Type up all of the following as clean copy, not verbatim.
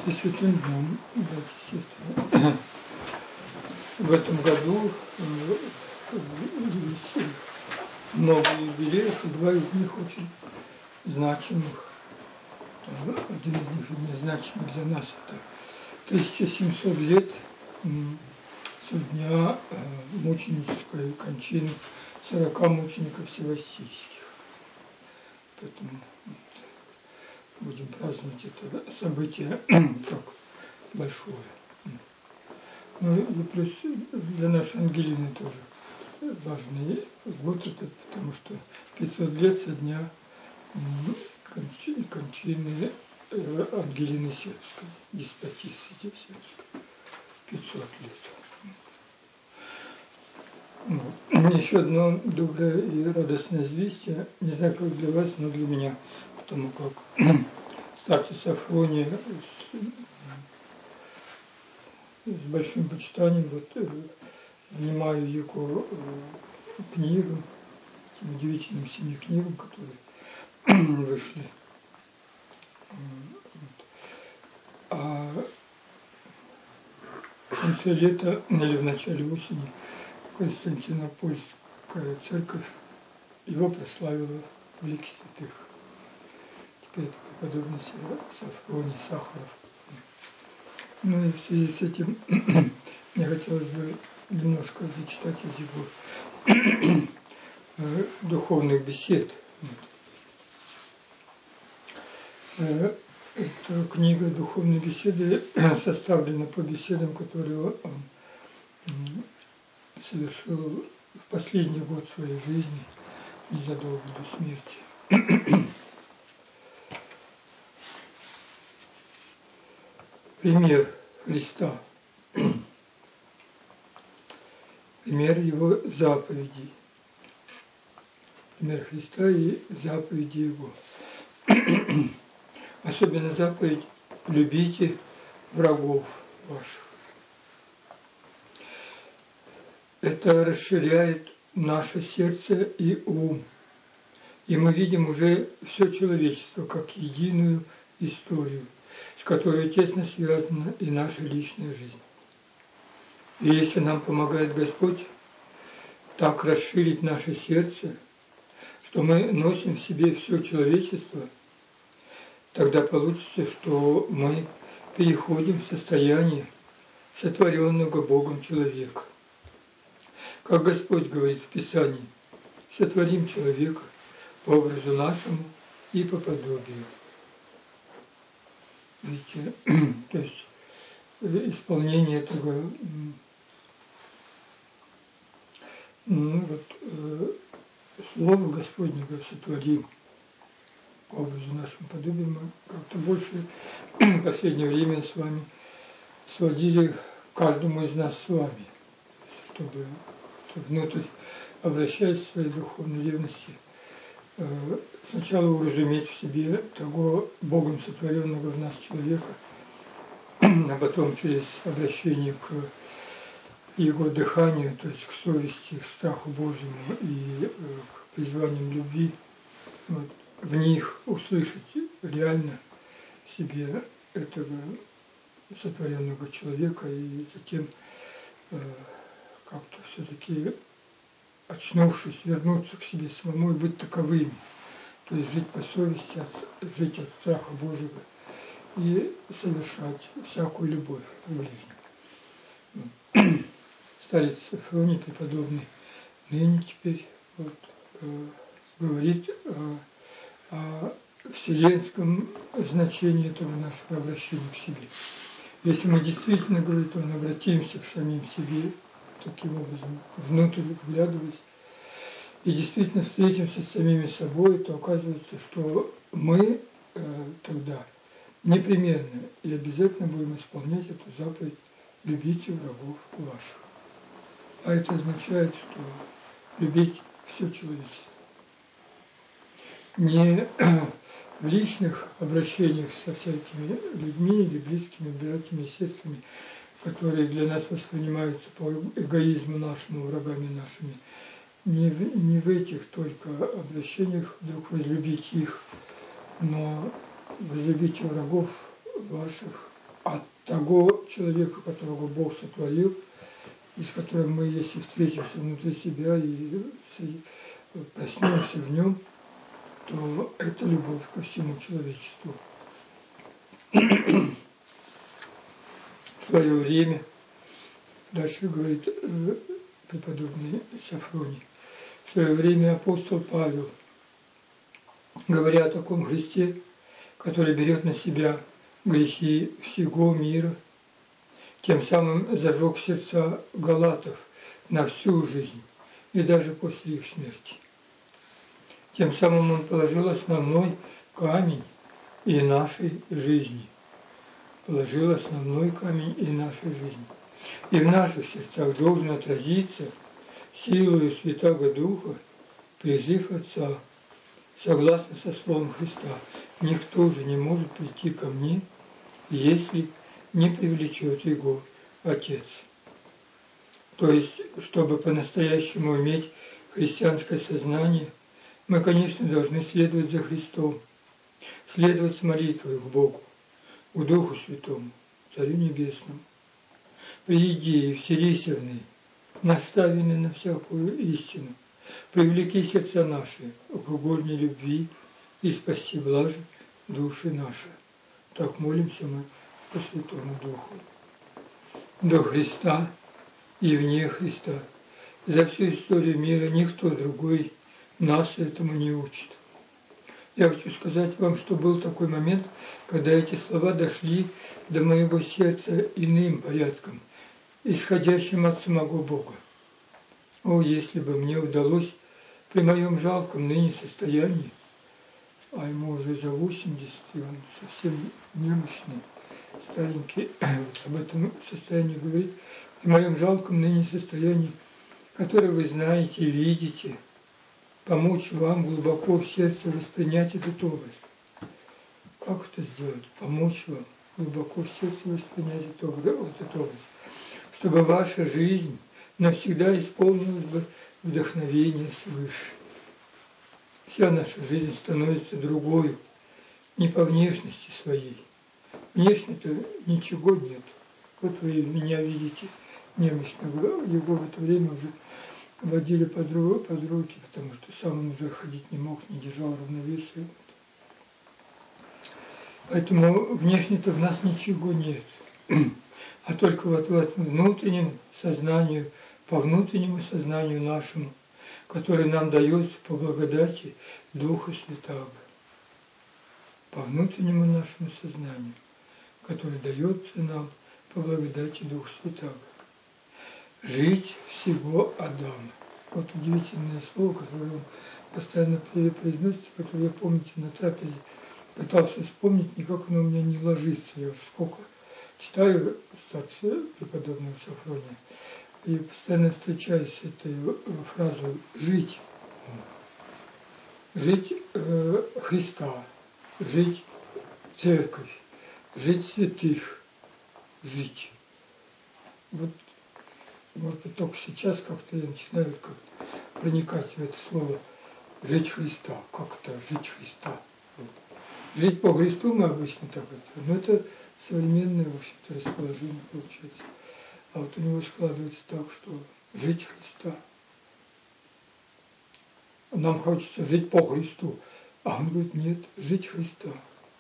Пресвятым днем, братья и сестры. В этом году есть много юбилеев, и два из них очень значимых. Один из них значимый для нас – это 1700 лет со дня мученической кончины 40 мучеников севастийских. Поэтому будем праздновать это событие как большое. Ну и плюс для нашей Ангелины тоже важный год этот, потому что 500 лет со дня кончины Ангелины Сербской, деспотиссы Сербской. 500 лет. Еще одно доброе и радостное известие, не знаю, как для вас, но для меня, потому как старца Сафрония с большим почитанием внимаю его книгам, этим удивительным 7 книгам, которые вышли. А в конце лета или в начале осени Константинопольская церковь его прославила в лике святых. Теперь это преподобный Сафроний Сахаров. Ну и в связи с этим мне хотелось бы немножко зачитать из его духовных бесед. Эта книга «Духовные беседы» составлена по беседам, которые он совершил в последний год своей жизни, незадолго до смерти. Пример Христа, пример Его заповедей, пример Христа и заповеди Его. Особенно заповедь «любите врагов ваших». Это расширяет наше сердце и ум, и мы видим уже все человечество как единую историю, с которой тесно связана и наша личная жизнь. И если нам помогает Господь так расширить наше сердце, что мы носим в себе все человечество, тогда получится, что мы переходим в состояние сотворенного Богом человека. Как Господь говорит в Писании: «Сотворим человека по образу нашему и по подобию». Видите, то есть исполнение этого слова Господнего «сотворим» по образу нашему подобию, мы как-то больше в последнее время с вами сводили каждому из нас с вами, чтобы внутрь, обращаясь к своей духовной ревности, сначала уразуметь в себе того Богом сотворенного в нас человека, а потом через обращение к Его дыханию, то есть к совести, к страху Божьему и к призваниям любви, в них услышать реально в себе этого сотворенного человека и затем как-то все-таки, очнувшись, вернуться к себе самому и быть таковыми, то есть жить по совести, жить от страха Божьего и совершать всякую любовь к ближнему. Старец Сафроний, преподобный, ныне теперь говорит о вселенском значении этого нашего обращения к себе. Если мы действительно, говорит он, обратимся к самим себе, таким образом, внутрь вглядываясь, и действительно встретимся с самими собой, то оказывается, что мы тогда непременно и обязательно будем исполнять эту заповедь «любите врагов ваших». А это означает, что любить все человечество. Не в личных обращениях со всякими людьми или близкими братьями и сестрами, которые для нас воспринимаются по эгоизму нашему, врагами нашими, не в этих только обращениях вдруг возлюбить их, но возлюбите врагов ваших от того человека, которого Бог сотворил, и с которым мы, если встретимся внутри себя и проснемся в нем, то это любовь ко всему человечеству. В свое время, дальше говорит преподобный Сафроний, в свое время апостол Павел, говоря о таком Христе, который берет на себя грехи всего мира, тем самым зажег сердца галатов на всю жизнь и даже после их смерти. Тем самым он положил основной камень и нашей жизни. Положил основной камень и нашей жизни. И в наших сердцах должен отразиться силою Святаго Духа призыв Отца, согласно со Словом Христа. Никто же не может прийти ко мне, если не привлечет его Отец. То есть, чтобы по-настоящему иметь христианское сознание, мы, конечно, должны следовать за Христом, следовать с молитвой к Богу, к Духу Святому, Царю Небесному. Приди и вселися в ны, наставлены на всякую истину, привлеки сердца наши к угодной любви и спаси блажь души наши. Так молимся мы по Святому Духу. До Христа и вне Христа. За всю историю мира никто другой нас этому не учит. Я хочу сказать вам, что был такой момент, когда эти слова дошли до моего сердца иным порядком, исходящим от самого Бога. О, если бы мне удалось при моем жалком ныне состоянии, а ему уже за 80, и он совсем немощный, старенький, вот об этом состоянии говорит, при моем жалком ныне состоянии, которое вы знаете и видите, помочь вам глубоко в сердце воспринять этот образ. Как это сделать? Помочь вам глубоко в сердце воспринять этот образ. Чтобы ваша жизнь навсегда исполнилась бы вдохновение свыше. Вся наша жизнь становится другой, не по внешности своей. Внешне-то ничего нет. Вот вы меня видите немощного, его в это время уже водили под руки, потому что сам он уже ходить не мог, не держал равновесия. Поэтому внешне-то в нас ничего нет. А только вот в этом внутреннем сознанию, по внутреннему сознанию нашему, который нам дается по благодати Духа Святаго. По внутреннему нашему сознанию, который дается нам по благодати Духа Святаго. Жить всего Адама. Вот удивительное слово, которое он постоянно произносит, которое я, помните, на трапезе пытался вспомнить, никак оно у меня не ложится. Я уже сколько читаю старца преподобного Сафрония, и постоянно встречаюсь с этой фразой «жить». Жить Христа, жить Церковь, жить святых, жить. Вот, может быть, только сейчас как-то я начинаю проникать в это слово «жить Христа». Как это «жить Христа»? Вот. Жить по Христу мы обычно так это, но это современное, в общем-то, расположение получается. А вот у него складывается так, что жить Христа. Нам хочется жить по Христу, а он говорит, нет, жить Христа.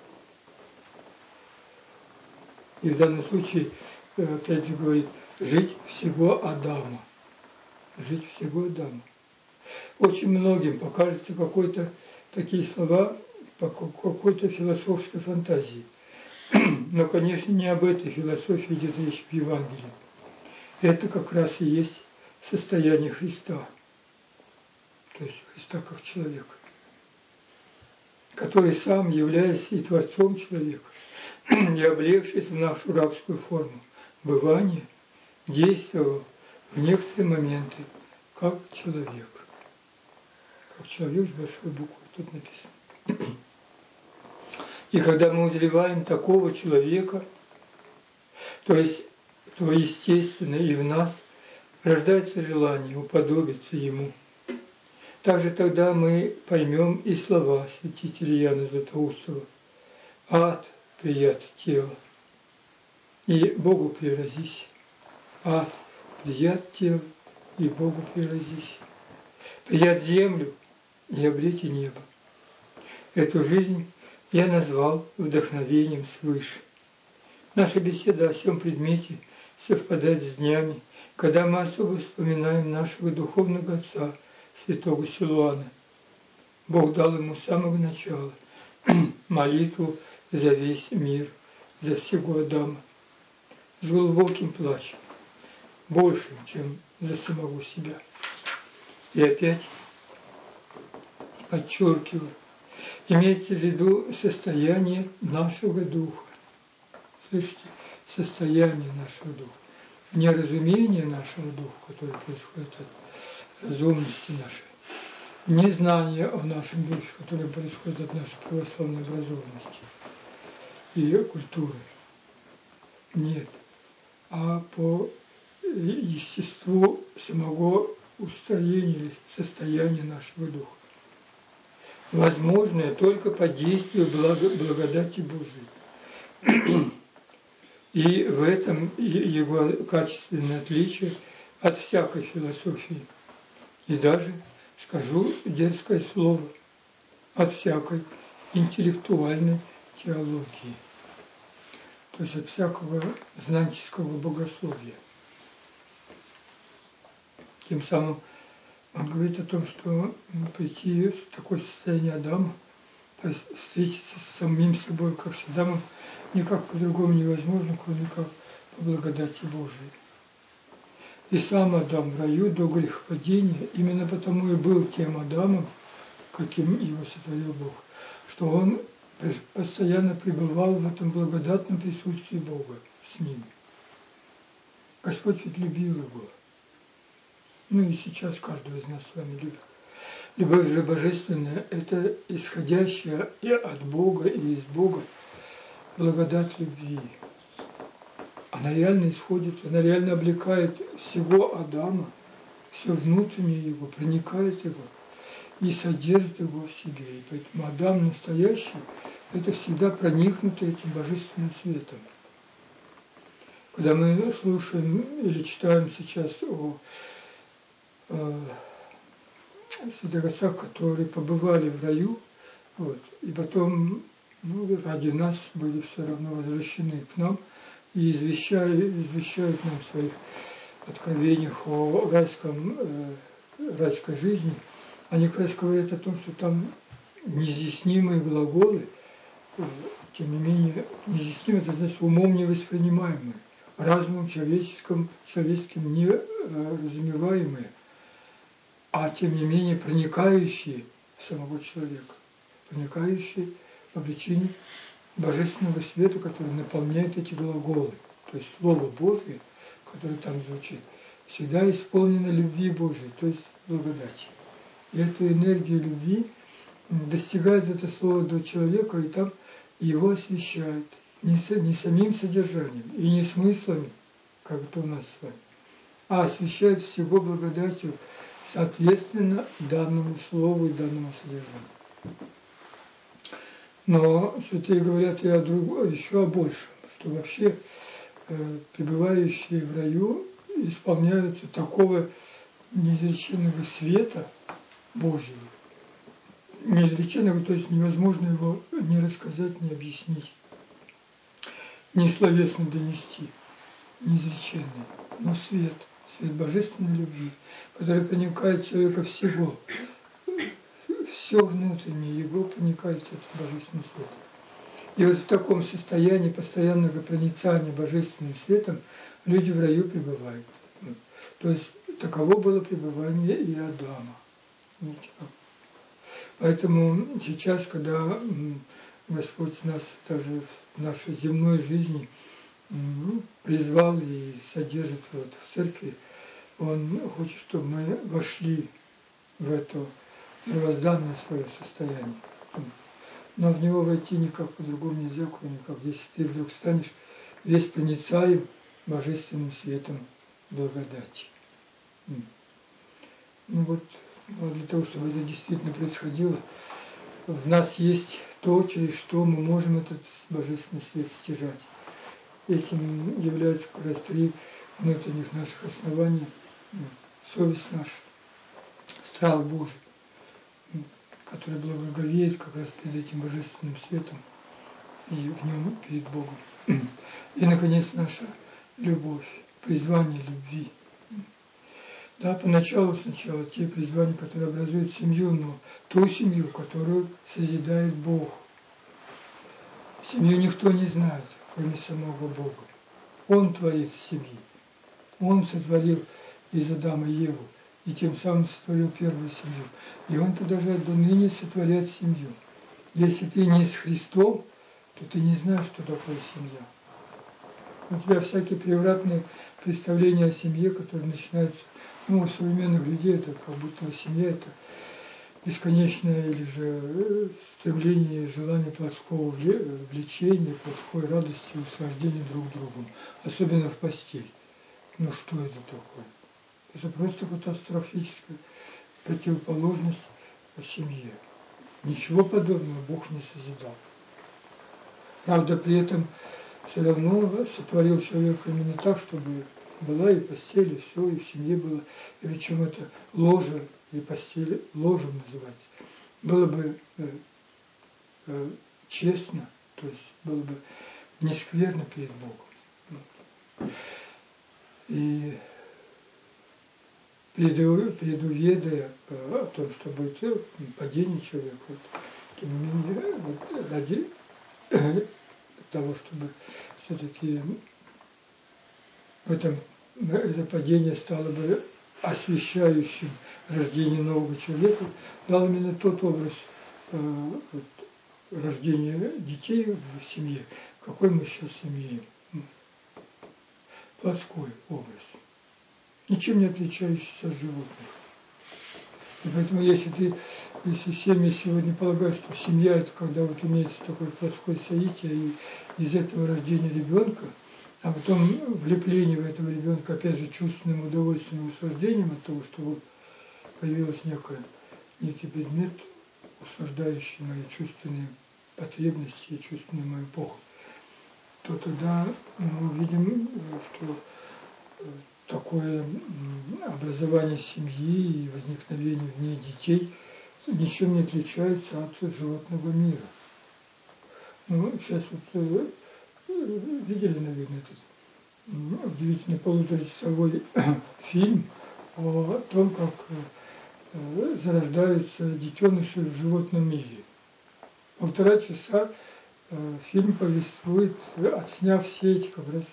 И в данном случае, опять же говорит, жить всего Адама. Жить всего Адама. Очень многим покажется какой-то такие слова по какой-то философской фантазии. Но, конечно, не об этой философии идет речь в Евангелии. Это как раз и есть состояние Христа. То есть Христа как человека, который сам, являясь и Творцом человека, и облегшись в нашу рабскую форму бывания, действовал в некоторые моменты как человек. Как человек с большой буквы, тут написано. И когда мы узреваем такого человека, то естественно и в нас рождается желание уподобиться ему. Также тогда мы поймем и слова святителя Иоанна Златоустова «Ад прият тела». и Богу приразись. Ад, прият тело, и Богу приразись. Прият землю, и обрети небо. Эту жизнь я назвал вдохновением свыше. Наша беседа о всем предмете совпадает с днями, когда мы особо вспоминаем нашего духовного отца, святого Силуана. Бог дал ему с самого начала молитву за весь мир, за всего Адама, с глубоким плачем, большим, чем за самого себя. И опять подчеркиваю, имейте в виду состояние нашего духа. Слышите? Состояние нашего духа. Не разумение нашего духа, которое происходит от разумности нашей. Не знание о нашем духе, которое происходит от нашей православной образованности и культуры. Нет. А по естеству самого устроения, состояния нашего духа. Возможное только под действием благодати Божией. И в этом его качественное отличие от всякой философии. И даже, скажу дерзкое слово, от всякой интеллектуальной теологии. То есть от всякого знанческого богословия. Тем самым он говорит о том, что прийти в такое состояние Адама, то есть встретиться с самим собой, как с Адамом, никак по-другому невозможно, кроме как по благодати Божией. И сам Адам в раю до грехопадения именно потому и был тем Адамом, каким его сотворил Бог, что он постоянно пребывал в этом благодатном присутствии Бога с ним. Господь ведь любил его. Ну и сейчас каждого из нас с вами любит. Любовь же божественная – это исходящая и от Бога, и из Бога благодать любви. Она реально исходит, она реально облекает всего Адама, все внутреннее его, проникает его и содержит его в себе. И поэтому Адам настоящий – это всегда проникнутый этим божественным светом. Когда мы слушаем или читаем сейчас о святых отцах, которые побывали в раю, вот, и потом ради нас были все равно возвращены к нам и извещают нам в своих откровениях о райской жизни. Они как раз говорят о том, что там неизъяснимые глаголы, тем не менее, неизъяснимые, это значит умом невоспринимаемые, разумом человеческим не разумеваемые, а тем не менее проникающие в самого человека, проникающие по причине божественного света, который наполняет эти глаголы. То есть Слово Божье, которое там звучит, всегда исполнено любви Божией, то есть благодати. И эту энергию любви достигает это Слово до человека, и там его освещает не самим содержанием и не смыслами, как это у нас с вами, а освещает всего благодатью, соответственно данному слову и данному содержанию. Но святые говорят и о другом, еще о большем, что вообще пребывающие в раю исполняются такого неизреченного света Божьего. Неизреченного, то есть невозможно его ни рассказать, ни объяснить, ни словесно донести, неизреченный, но свет божественной любви, который проникает в человека всего, все внутреннее его проникает этим божественным светом. И вот в таком состоянии постоянного проницания божественным светом люди в раю пребывают. То есть таково было пребывание и Адама. Видите как? Поэтому сейчас, когда Господь нас даже в нашей земной жизни призвал и содержит вот в церкви, Он хочет, чтобы мы вошли в это первозданное свое состояние. Но в него войти никак по-другому нельзя, кроме как если ты вдруг станешь весь проницаем божественным светом благодати. Ну вот, для того, чтобы это действительно происходило, в нас есть то, через что мы можем этот божественный свет стяжать. этим является как раз 3 внутренних наших основания. Совесть наша, страх Божий, который благоговеет как раз перед этим божественным светом и в нем перед Богом. И, наконец, наша любовь, призвание любви. Да, поначалу сначала те призвания, которые образуют семью, но ту семью, которую созидает Бог. Семью никто не знает, кроме самого Бога. Он творит семьи. Он сотворил из Адама Еву, и тем самым сотворил первую семью. И Он продолжает до ныне сотворять семью. Если ты не с Христом, то ты не знаешь, что такое семья. У тебя всякие превратные представления о семье, которые начинаются, у современных людей, это как будто семья – это бесконечное или же стремление, желание плотского влечения, плотской радости, услаждения друг другом, особенно в постель. Ну что это такое? Это просто катастрофическая противоположность семье. Ничего подобного Бог не созидал. Правда, при этом все равно сотворил человека именно так, чтобы была и постель, и все, и в семье было. И причем это ложе или постель ложем называется. Было бы честно, то есть было бы не скверно перед Богом. И предуведая о том, что будет падение человека, тем не менее, ради того, чтобы все-таки это падение стало бы освещающим рождение нового человека, дал именно тот образ рождения детей в семье, какой мы сейчас имеем. Плотской образ, ничем не отличающийся от животных. И поэтому, если семьи сегодня полагают, что семья – это когда вот имеется такое плотское соитие, и из этого рождения ребенка, а потом влепление в этого ребенка, опять же, чувственным удовольствием и услаждением от того, что вот появился некий предмет, услаждающий мои чувственные потребности и чувственную мою похоть, то тогда мы увидим, что такое образование семьи и возникновение в ней детей ничем не отличается от животного мира. Сейчас вот видели, наверное, этот удивительный полуторачасовой фильм о том, как зарождаются детеныши в животном мире. 1,5 часа фильм повествует, отсняв все эти как раз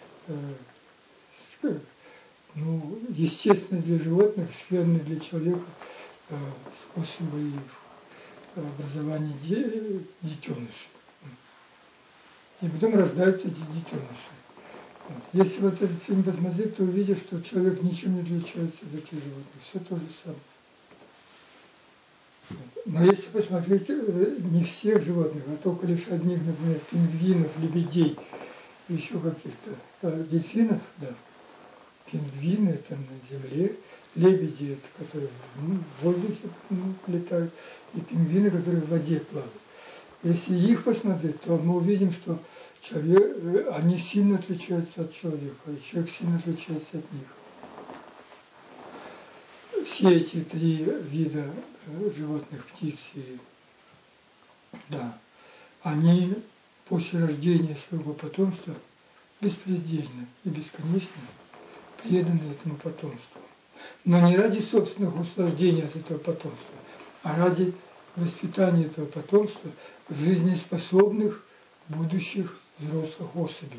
естественные для животных, скверные для человека способы образования детенышей. И потом рождаются эти детеныши. Если вот этот фильм посмотреть, то увидишь, что человек ничем не отличается от этих животных. Все то же самое. Но если посмотреть не всех животных, а только лишь одних, например, пингвинов, лебедей, еще каких-то дельфинов, да. Пингвины – это на земле, лебеди – это которые в воздухе летают, и пингвины, которые в воде плавают. Если их посмотреть, то мы увидим, что они сильно отличаются от человека, и человек сильно отличается от них. Все эти 3 вида животных, птиц, они после рождения своего потомства беспредельно и бесконечно преданы этому потомству. Но не ради собственных услаждений от этого потомства, а ради воспитания этого потомства в жизнеспособных будущих взрослых особей.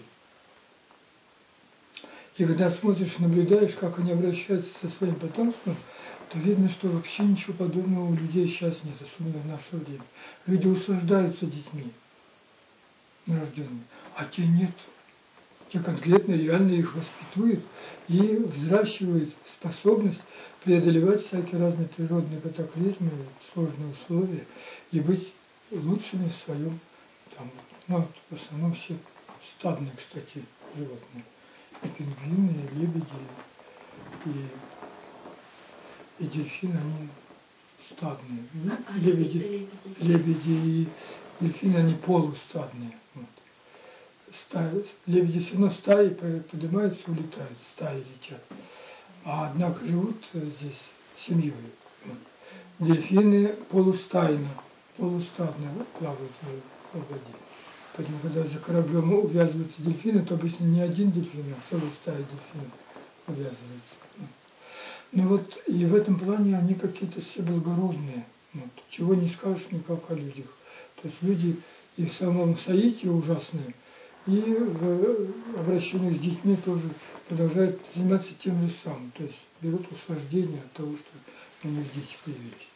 И когда смотришь, наблюдаешь, как они обращаются со своим потомством, то видно, что вообще ничего подобного у людей сейчас нет, особенно в наше время. Люди услаждаются детьми новорожденными, а те нет. Те конкретно, реально их воспитуют и взращивают способность преодолевать всякие разные природные катаклизмы, сложные условия и быть лучшими в своем, в основном все стадные, кстати, животные. И пингвины, и лебеди, и дельфины, они стадные. Лебеди и дельфины, они полустадные. Вот. стая, лебеди все равно стаи поднимаются, улетают, стаи летят. А однако живут здесь семьей. Дельфины полустайно плавают в воде. Поэтому, когда за кораблем увязываются дельфины, то обычно не один дельфин, а целая стая дельфинов увязывается. Ну вот, и в этом плане они какие-то все благородные. Вот. Чего не скажешь никак о людях. То есть люди и в самом соитии ужасные, и в обращении с детьми тоже продолжают заниматься тем же самым. То есть берут наслаждение от того, что у них дети появились.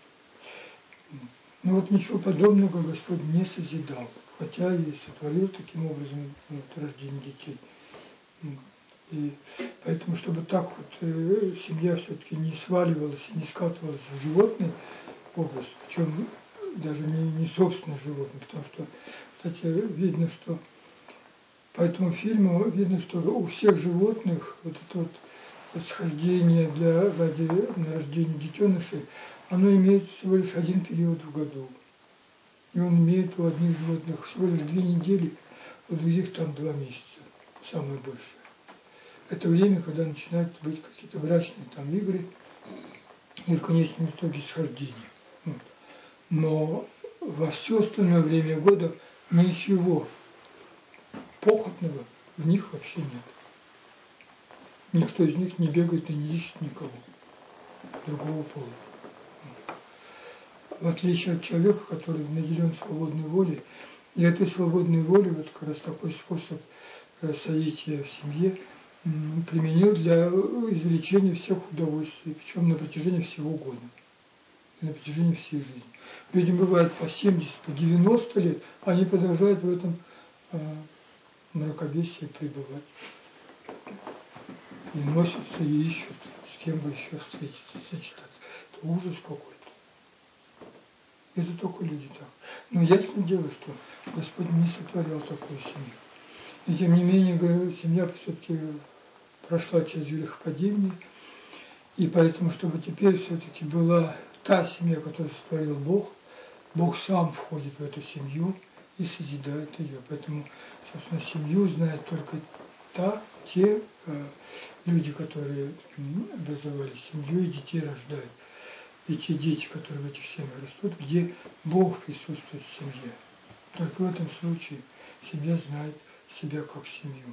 Но вот ничего подобного Господь не созидал, хотя и сотворил таким образом рождение детей. И поэтому, чтобы так вот семья все-таки не сваливалась и не скатывалась в животный образ, причем даже не собственно животное, потому что, кстати, видно, что по этому фильму видно, что у всех животных вот это вот схождение ради рождения детенышей, оно имеет всего лишь один период в году. И он имеет у одних животных всего лишь 2 недели, у других там 2 месяца, самое большее. Это время, когда начинают быть какие-то брачные там игры и в конечном итоге схождение. Вот. Но во все остальное время года ничего похотного в них вообще нет. Никто из них не бегает и не ищет никого другого пола. В отличие от человека, который наделен свободной волей, и этой свободной волей, вот как раз такой способ соития в семье применил для извлечения всех удовольствий, причем на протяжении всего года, на протяжении всей жизни. Людям бывает по 70, по 90 лет, они продолжают в этом мракобесии пребывать. И носятся, и ищут, с кем бы еще встретиться, сочетаться. Это ужас какой-то. Это только люди так. Но ясное дело, что Господь не сотворял такую семью. И тем не менее, говорю, семья все-таки прошла через грехопадение, и поэтому, чтобы теперь все-таки была та семья, которую сотворил Бог, Бог сам входит в эту семью и созидает ее. Поэтому, собственно, семью знают только те люди, которые образовали семью и детей рождают. И те дети, которые в этих семьях растут, где Бог присутствует в семье. Только в этом случае семья знает себя как семью.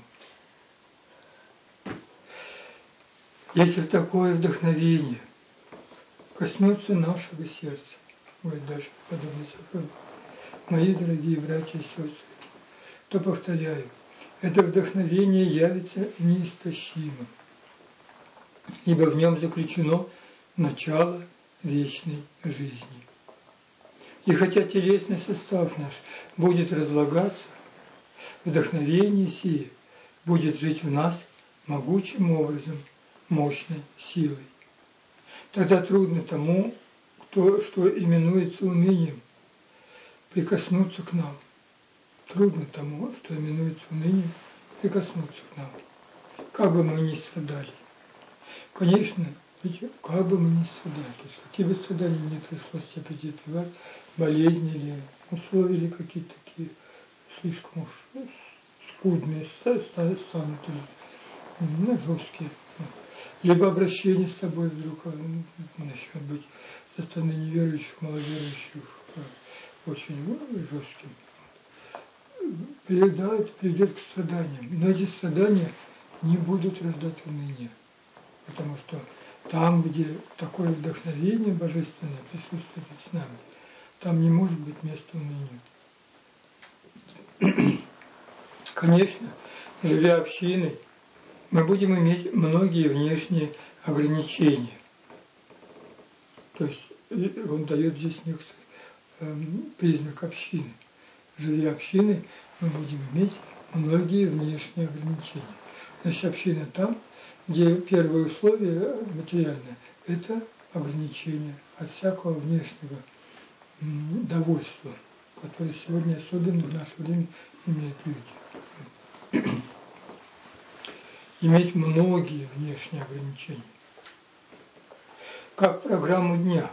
Если такое вдохновение коснется нашего сердца, говорит дальше подобный Сафроний, мои дорогие братья и сестры, то, повторяю, это вдохновение явится неистощимым, ибо в нем заключено начало вечной жизни. И хотя телесный состав наш будет разлагаться, вдохновение сие будет жить в нас могучим образом, мощной силой. Тогда трудно тому, что именуется унынием, прикоснуться к нам. Трудно тому, что именуется унынием, прикоснуться к нам. Как бы мы ни страдали. Конечно, ведь как бы мы ни страдали, то есть какие бы страдания не пришлось себе претерпевать, болезни или условия или какие-то такие слишком уж скудные станут или жесткие. Либо обращение с тобой вдруг начнет быть со стороны неверующих, маловерующих очень жестким. Это приведет к страданиям. Но эти страдания не будут рождать уныние. Потому что там, где такое вдохновение божественное присутствует с нами, там не может быть места унынию. Конечно, живя общиной, мы будем иметь многие внешние ограничения. То есть он дает здесь некоторый признак общины. Живя общиной, мы будем иметь многие внешние ограничения. Значит, община там, где первое условие материальное – это ограничение от всякого внешнего довольства, которое сегодня особенно в наше время имеют люди. Иметь многие внешние ограничения. Как программу дня,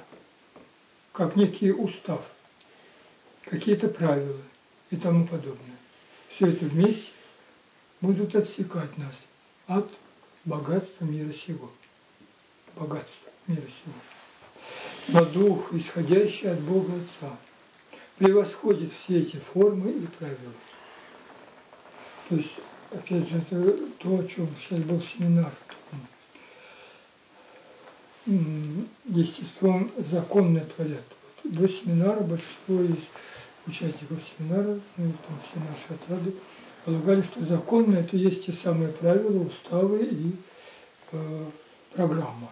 как некий устав, какие-то правила и тому подобное. все это вместе будут отсекать нас от богатства мира сего. Богатства мира сего. Но Дух, исходящий от Бога Отца, превосходит все эти формы и правила. То есть, опять же, это то, о чем сейчас был семинар. Естеством законное творят. До семинара большинство из участников семинара, ну, там все наши отряды, полагали, что законное это есть те самые правила, уставы и программа.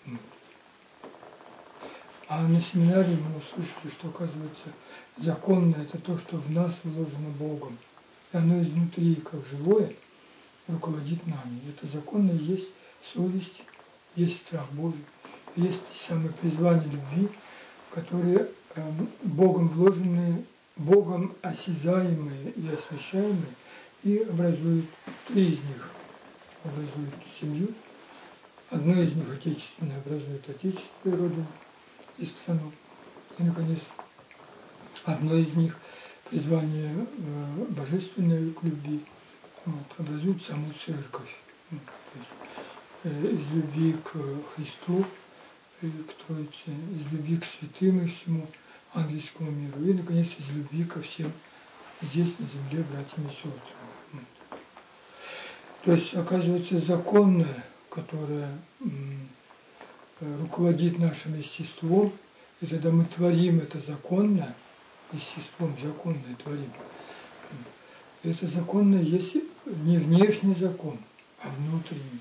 А на семинаре мы услышали, что, оказывается, законное это то, что в нас вложено Богом. И оно изнутри, как живое, руководит нами. И это законное есть совесть, есть страх Божий, есть самое призвание любви, которые Богом вложенные, Богом осязаемые и освящаемые, и образуют три из них. Образуют семью, одно из них отечественное образует отечественную родину и страну. И, наконец, одно из них призвание божественное к любви образует саму церковь. То есть, из любви к Христу, и к Троице, из любви к святым и всему ангельскому миру, и, наконец, из любви ко всем здесь, на земле, братьям и сестрам. То есть, оказывается, законное, которое руководит нашим естеством, и тогда мы творим это законное, естеством законное творим. Это законное есть не внешний закон, а внутренний.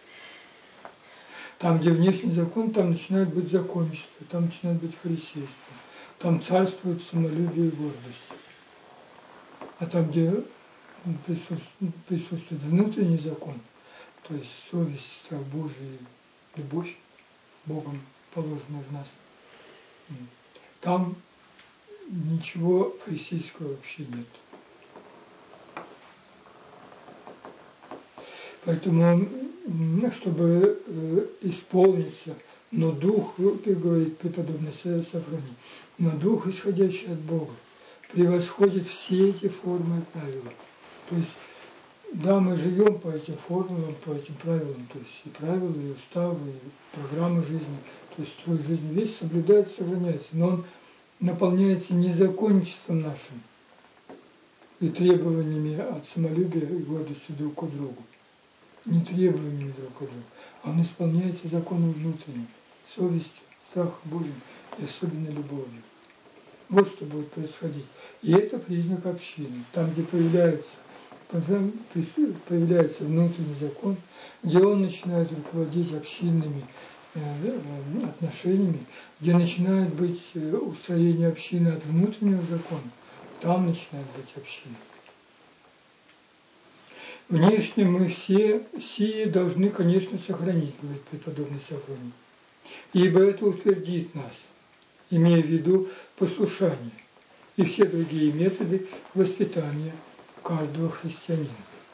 Там, где внешний закон, там начинает быть законничество, там начинает быть фарисейство, там царствует самолюбие и гордость. А там, где присутствует внутренний закон, то есть совесть, страх Божий, любовь Богом положенная в нас, там ничего фарисейского вообще нет. Поэтому, чтобы исполниться, но Дух, говорит преподобный Сафроний, но Дух, исходящий от Бога, превосходит все эти формы и правила. То есть, да, мы живем по этим формулам, по этим правилам, то есть и правила, и уставы, и программы жизни, то есть строй жизни весь соблюдается, сохраняется, но он наполняется не законничеством нашим и требованиями от самолюбия и гордости друг к другу, не требованиями друг к другу, а он исполняется законом внутренним, совестью, страхом Божьим и особенно любовью. Вот что будет происходить. И это признак общины. Там, где появляется внутренний закон, где он начинает руководить общинными отношениями, где начинает быть устроение общины от внутреннего закона, там начинает быть община. Внешне мы все сие должны, конечно, сохранить, говорит преподобный Сафроний, ибо это утвердит нас, имея в виду послушание и все другие методы воспитания каждого христианина.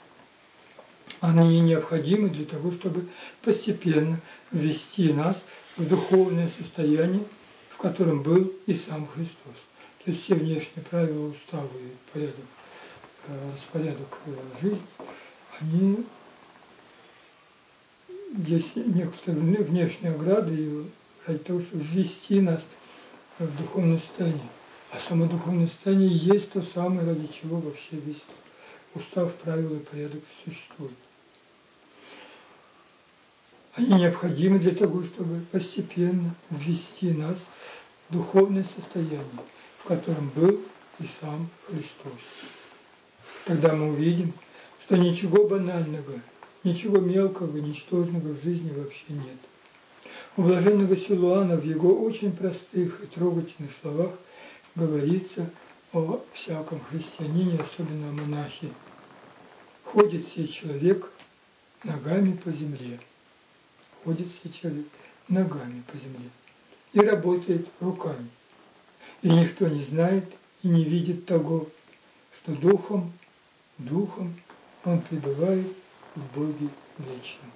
Они необходимы для того, чтобы постепенно ввести нас в духовное состояние, в котором был и сам Христос. То есть все внешние правила, уставы и распорядок жизни, они есть некоторые внешние ограды и ради того, чтобы ввести нас в духовное состояние. А само духовное состояние есть то самое, ради чего вообще весь устав, правила и порядок существует. Они необходимы для того, чтобы постепенно ввести нас в духовное состояние, в котором был и сам Христос. Тогда мы увидим, что ничего банального, ничего мелкого, ничтожного в жизни вообще нет. У блаженного Силуана в его очень простых и трогательных словах говорится о всяком христианине, особенно о монахе. Ходит сей человек ногами по земле. Ходит сей человек ногами по земле. И работает руками. И никто не знает и не видит того, что духом он пребывает в Боге вечном.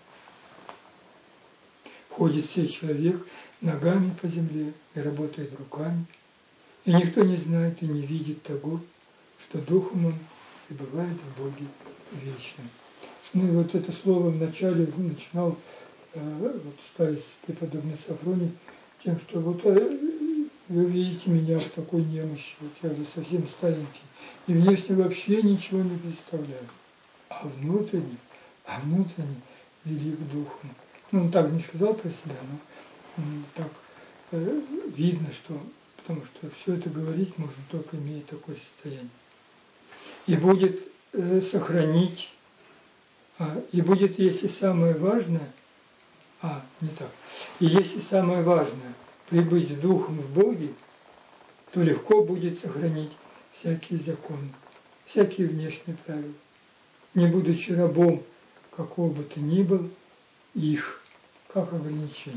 Ходит сей человек ногами по земле и работает руками, и никто не знает и не видит того, что духом он пребывает в Боге вечном. Ну и вот это слово вначале начинал вот старец преподобный Сафроний тем, что вот вы видите меня в такой немощи, вот я уже совсем старенький, и внешне вообще ничего не представляю, а внутренне велик духом. Ну, он так не сказал про себя, но так видно, что, потому что все это говорить можно только имея такое состояние. И будет сохранить, и будет, если самое важное, не так, и если самое важное прибыть духом в Боге, то легко будет сохранить всякие законы, всякие внешние правила, не будучи рабом какого бы то ни было их, как ограничение.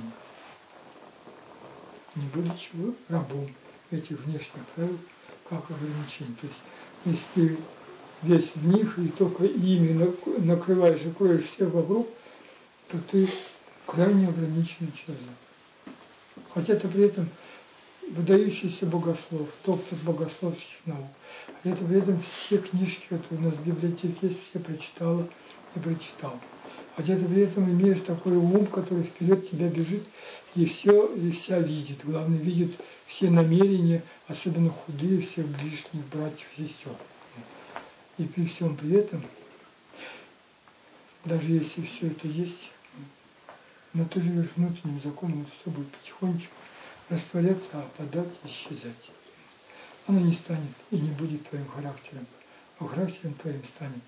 Не будучи рабом этих внешних правил, как ограничение. То есть, если ты весь в них и только ими накрываешь и кроешь всех вокруг, то ты крайне ограниченный человек. Хотя ты при этом выдающийся богослов, доктор богословских наук. Хотя ты при этом все книжки, которые у нас в библиотеке есть, все прочитала и прочитал. Хотя ты при этом имеешь такой ум, который вперед тебя бежит и все и вся видит. Главное, видит все намерения, особенно худые, всех ближних братьев и сестер. И при всем при этом, даже если все это есть, но ты живешь внутренним законом, это все будет потихонечку растворяться, опадать, исчезать. Оно не станет и не будет твоим характером, а характером твоим станет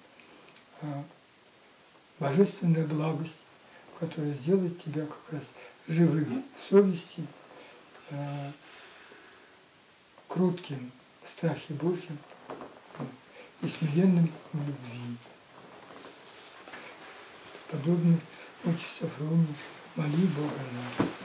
божественная благость, которая сделает тебя как раз живым в совести, кротким в страхе Божьем и смиренным в любви. Подобно отче Сафронию, моли Бога нас.